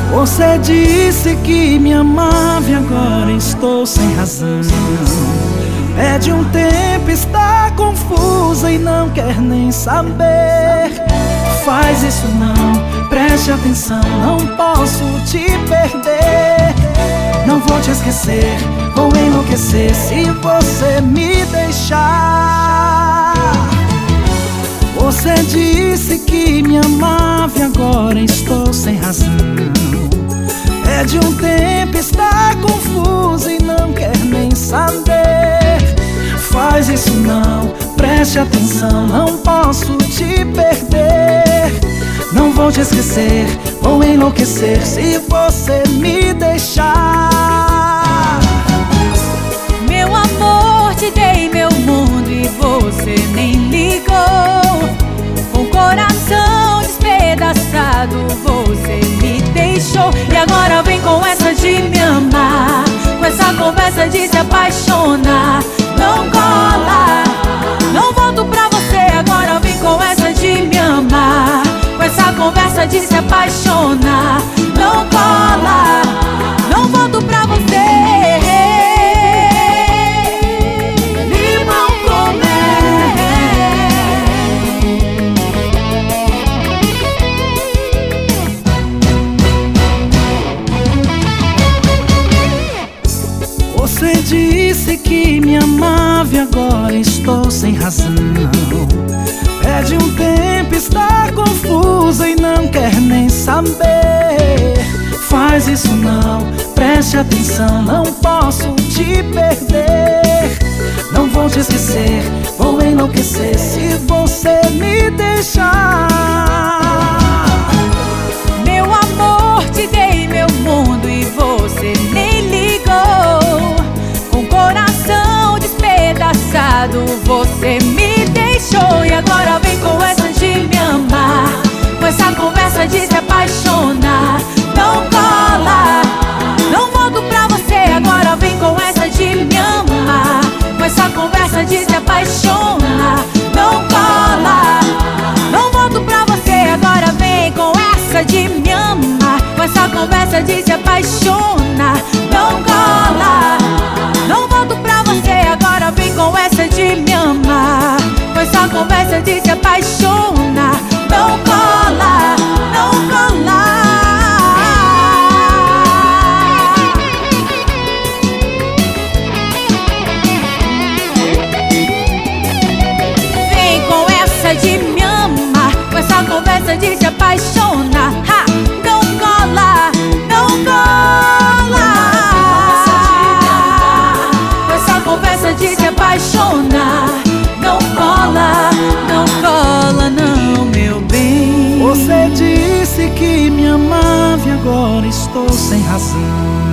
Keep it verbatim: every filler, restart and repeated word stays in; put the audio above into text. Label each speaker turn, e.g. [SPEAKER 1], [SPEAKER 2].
[SPEAKER 1] Você disse que me amava e agora estou sem razão. Pede um tempo, está confusa e não quer nem saber. Faz isso não, preste atenção, não posso te perder. Não vou te esquecer, vou enlouquecer se você me deixar. Você disse que me amava e agora estou sem razão. Pede um tempo, está confusa e não quer nem saber. Faz isso não, preste atenção, não posso te perder. Não vou te esquecer, vou enlouquecer se você me deixar.
[SPEAKER 2] Meu amor, te dei meu mundo e você nem ligou. Com o coração despedaçado você me deixou. E agora vem com essa de me amar, com essa conversa de se apaixonar. Não cola, não volto pra você. Agora vem com essa de me amar, com essa conversa de se apaixonar. Não cola, não volto pra você. Limão com
[SPEAKER 1] Você disse que me amava e agora estou sem razão. Pede um tempo, está confusa e não quer nem saber. Faz isso não, preste atenção, não posso te perder. Não vou te esquecer, vou enlouquecer se você me deixar.
[SPEAKER 2] Meu amor, te dei meu mundo e você nem ligou. Com o coração despedaçado você me deixou. E agora vem com essa de me amar, com essa conversa de se apaixonar. Não cola, não volto pra você. Agora vem com essa de me amar, com essa conversa de se apaixonar. Não cola, não volto pra você. Agora vem com essa de me amar, com essa conversa de se apaixonar. Não cola, não volto pra você. Agora vem com essa de me amar, com essa conversa de se apaixonar. Não cola, não cola. Vem com essa de me amar, com essa conversa de se apaixonar. Ha! Não cola, não cola. Com essa conversa de se apaixonar. Não cola, não cola não, meu bem.
[SPEAKER 1] Você disse que me amava e agora estou sem razão.